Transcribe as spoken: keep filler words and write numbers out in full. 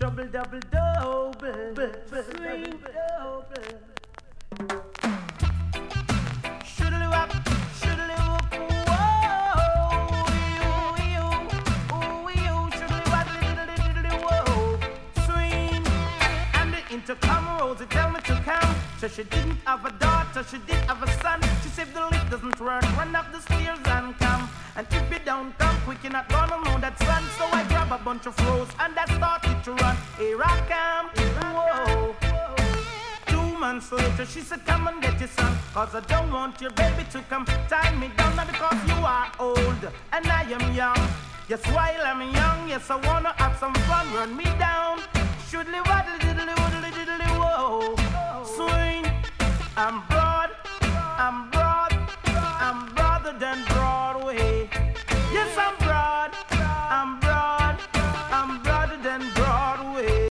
double, double, double, swing double. Shoodly wop, shoodly whoop, whoa, you, you, ooh, you, shoodly wop, diddly, diddly, whoa, swing. And the intercom Rosie tell me to come. So she didn't have a daughter, she did have a son. She said the lift doesn't work, run up the stairs and come. And if you don't come quick, you're not gonna know that son. So I grab a bunch of rose and I started to run. Here I come, whoa. Two months later, she said, come and get your son. Cause I don't want your baby to come tie me down. Not because you are old and I am young. Yes, while I'm young, yes, I wanna have some fun. Run me down. Shoodly waddle diddly waddly diddly whoa. Swing, I'm broad, I'm broad, I'm broader than Broadway. Yes, I'm broad, I'm broad, I'm broader than Broadway.